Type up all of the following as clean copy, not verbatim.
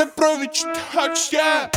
Сокровищ touch,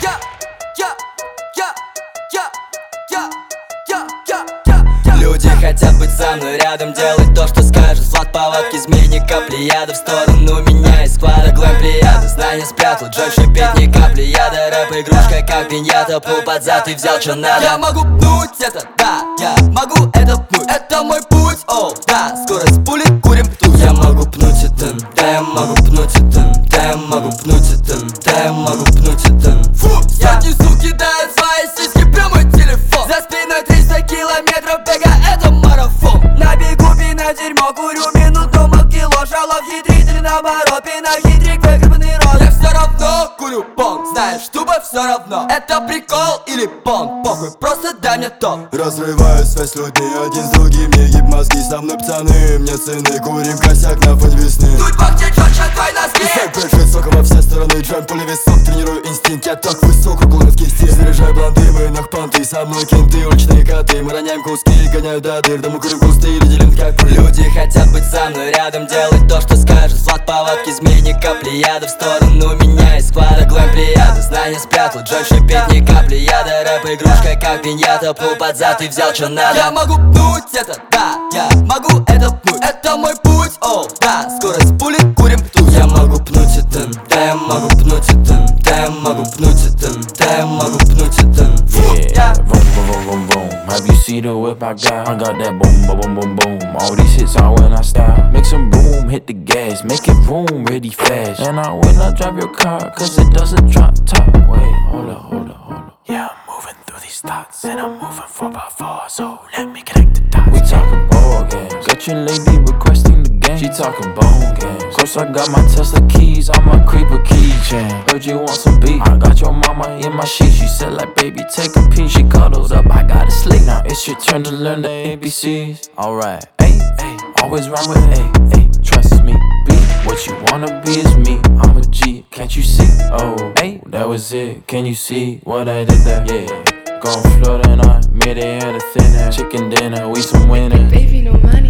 Люди хотят быть со мной рядом, делать то, что скажет. Влад повадки, змейник, капли яда в сторону меня из склада. Глэм плеяда, знания спрятал, Джой шипит, ни капли яда. Рэп игрушка, как пиньята, пул под зад и взял, что надо. Я могу пнуть это, да, я могу это пнуть. Это мой путь, оу, да, скорость пули, курим птуть. Я могу пнуть это, да, я могу пнуть это, да, я могу пнуть это, да, я могу пнуть это. Фу, сотни сук кидают свои сиськи прямо в телефон. За спиной 300 километров бега, это марафон. На бегу пина дерьмо, курю минут, думал кило. Шалов хитрит или наоборот, пина хитрик, выгребанный рот. Я все равно курю понг, знаешь, тупо все равно. Это прикол или понг, похуй, просто дай мне то. Разрываю связь с людьми, один с другим, не еб мозги. Со мной пацаны, мне цены, курим косяк на фоне весны. Тут пахнет четче твои носки. Бэшит соком во все стороны, джойм, пули весок. Тренирую инстинкт, я так высоко, кулак в кисти. Заряжаю бланды, мы нахпанты, со мной кенты, уличные коты. Мы роняем куски, гоняю до дыр, да мы курим кусты или делим как пыль. Люди хотят быть со мной рядом, делать то, что скажет. Влад повадки, змейник, капли яда в сторону меня из склада. Глэм плеяда, знания спрятал, Джой шипит, ни капли яда. Рэп игрушка, как пиньята, пул под зад и взял, что надо. Я могу пнуть это, да, я могу это пнуть. Это мой путь, оу, да, скорость пули, курим птуть. Я могу пнуть это, да, я могу пнуть это, да, я могу пнуть это, да, я могу пнуть это. Yeah, boom, boom, boom, boom, boom. Have you seen the whip I got? I got that boom, boom, boom, boom, boom. All these hits are when I stop. Make some boom, hit the gas, make it boom really fast. And I will not drive your car, cause it doesn't drop top. Wait, hold up, hold up, hold up. Yeah, I'm moving through these thoughts, and I'm moving 4x4, so let me connect the dots. We talking board games, got your lady requesting the game. She talking bone games. Course I got my Tesla keys on my creeper keychain. Heard you want some beef, I got your mama in my sheet. She said like, baby, take a piece. She cuddles up, I gotta sleep. Now it's your turn to learn the ABCs. Alright, ayy, ayy, always rhyme with A, ayy. Trust me, be what you wanna be is me. I'm a G, can't you see? Oh, ayy, that was it. Can you see what I did there? Yeah, gon' floating on mid-air to thin air. Chicken dinner, we some winners. Baby, no money.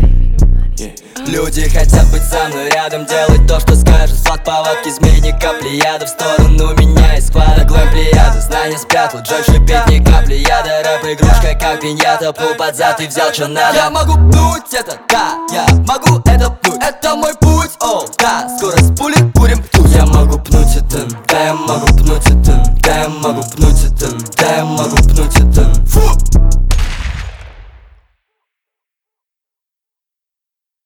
Люди хотят быть со мной рядом, делать то, что скажет. Влад повадки, змейник, капли яда в сторону меня из склада. Глэм плеяда, знания спрятал, Джой шипит, ни капли яда. Рэп игрушка, как пиньята, пул под зад и взял, что надо. Я могу пнуть это, да, я могу